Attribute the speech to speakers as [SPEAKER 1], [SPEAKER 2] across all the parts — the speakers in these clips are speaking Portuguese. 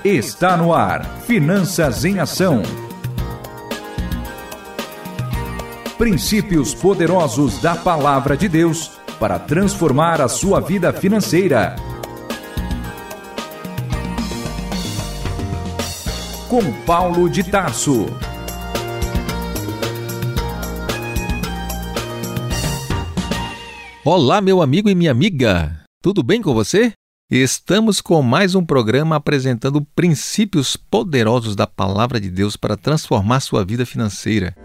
[SPEAKER 1] Está no ar, Finanças em Ação. Princípios poderosos da Palavra de Deus para transformar a sua vida financeira. Com Paulo de Tarso.
[SPEAKER 2] Olá, meu amigo e minha amiga. Tudo bem com você? Estamos com mais um programa apresentando princípios poderosos da Palavra de Deus para transformar sua vida financeira.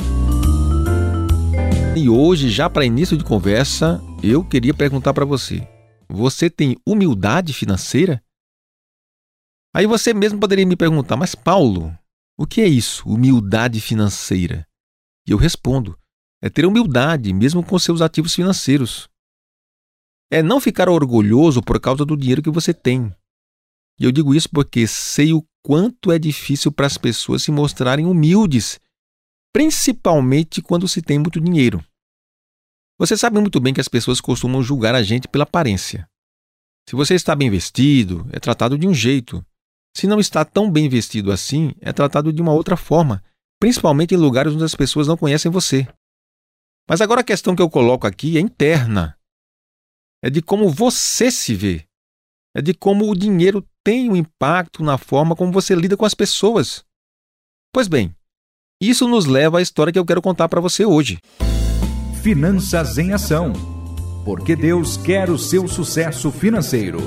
[SPEAKER 2] E hoje, já para início de conversa, eu queria perguntar para você: você tem humildade financeira? Aí você mesmo poderia me perguntar: mas Paulo, o que é isso, humildade financeira? E eu respondo: é ter humildade mesmo com seus ativos financeiros. É não ficar orgulhoso por causa do dinheiro que você tem. E eu digo isso porque sei o quanto é difícil para as pessoas se mostrarem humildes, principalmente quando se tem muito dinheiro. Você sabe muito bem que as pessoas costumam julgar a gente pela aparência. Se você está bem vestido, é tratado de um jeito. Se não está tão bem vestido assim, é tratado de uma outra forma, principalmente em lugares onde as pessoas não conhecem você. Mas agora a questão que eu coloco aqui é interna. É de como você se vê. É de como o dinheiro tem um impacto na forma como você lida com as pessoas. Pois bem, isso nos leva à história que eu quero contar para você hoje.
[SPEAKER 1] Finanças em Ação. Porque Deus quer o seu sucesso financeiro.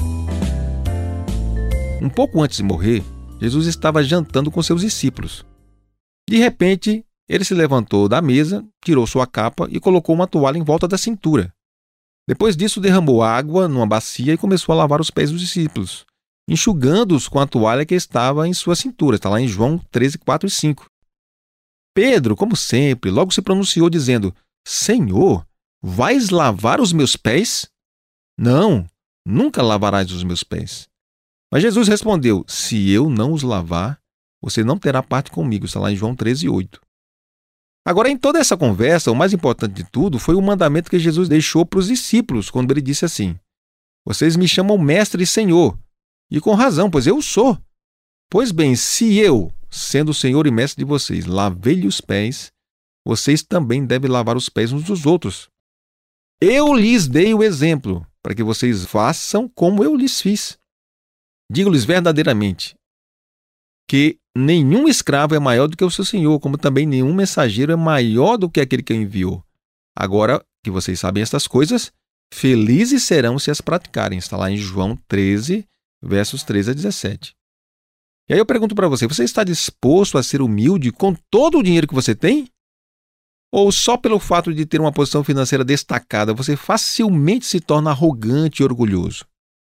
[SPEAKER 2] Um pouco antes de morrer, Jesus estava jantando com seus discípulos. De repente, ele se levantou da mesa, tirou sua capa e colocou uma toalha em volta da cintura. Depois disso, derramou água numa bacia e começou a lavar os pés dos discípulos, enxugando-os com a toalha que estava em sua cintura. Está lá em João 13, 4 e 5. Pedro, como sempre, logo se pronunciou dizendo: Senhor, vais lavar os meus pés? Não, nunca lavarás os meus pés. Mas Jesus respondeu: se eu não os lavar, você não terá parte comigo. Está lá em João 13, 8. Agora, em toda essa conversa, o mais importante de tudo foi o mandamento que Jesus deixou para os discípulos, quando ele disse assim: vocês me chamam mestre e senhor, e com razão, pois eu sou. Pois bem, se eu, sendo o senhor e mestre de vocês, lavei-lhe os pés, vocês também devem lavar os pés uns dos outros. Eu lhes dei o exemplo, para que vocês façam como eu lhes fiz. Digo-lhes verdadeiramente que nenhum escravo é maior do que o seu senhor, como também nenhum mensageiro é maior do que aquele que o enviou. Agora que vocês sabem estas coisas, felizes serão se as praticarem. Está lá em João 13, versos 13 a 17. E aí eu pergunto para você: você está disposto a ser humilde com todo o dinheiro que você tem? Ou só pelo fato de ter uma posição financeira destacada, você facilmente se torna arrogante e orgulhoso?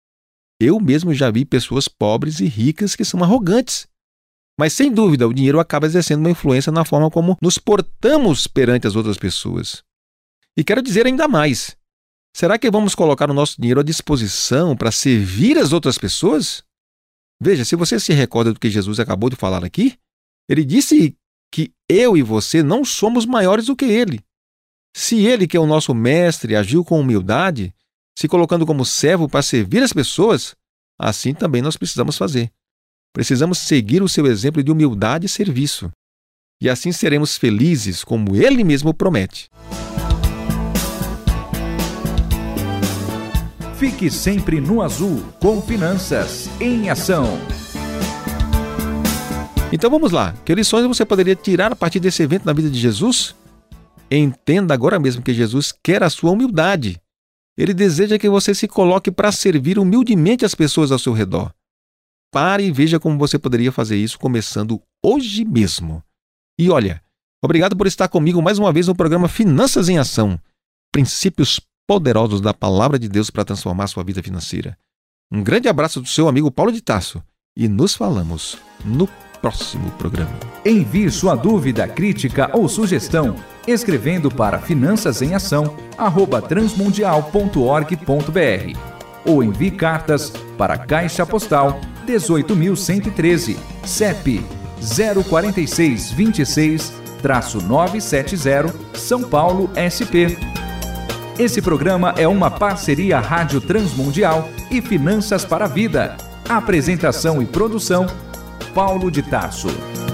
[SPEAKER 2] Eu mesmo já vi pessoas pobres e ricas que são arrogantes. Mas, sem dúvida, o dinheiro acaba exercendo uma influência na forma como nos portamos perante as outras pessoas. E quero dizer ainda mais: será que vamos colocar o nosso dinheiro à disposição para servir as outras pessoas? Veja, se você se recorda do que Jesus acabou de falar aqui, ele disse que eu e você não somos maiores do que ele. Se ele, que é o nosso mestre, agiu com humildade, se colocando como servo para servir as pessoas, assim também nós precisamos fazer. Precisamos seguir o seu exemplo de humildade e serviço. E assim seremos felizes, como ele mesmo promete.
[SPEAKER 1] Fique sempre no azul com Finanças em Ação.
[SPEAKER 2] Então vamos lá. Que lições você poderia tirar a partir desse evento na vida de Jesus? Entenda agora mesmo que Jesus quer a sua humildade. Ele deseja que você se coloque para servir humildemente as pessoas ao seu redor. Pare e veja como você poderia fazer isso começando hoje mesmo. E olha, obrigado por estar comigo mais uma vez no programa Finanças em Ação. Princípios poderosos da Palavra de Deus para transformar sua vida financeira. Um grande abraço do seu amigo Paulo de Tarso e nos falamos no próximo programa.
[SPEAKER 1] Envie sua dúvida, crítica ou sugestão escrevendo para finançasemAção@transmundial.org.br ou envie cartas para a Caixa Postal 18.113, CEP 04626-970, São Paulo, SP. Esse programa é uma parceria Rádio Transmundial e Finanças para a Vida. Apresentação e produção, Paulo de Tarso.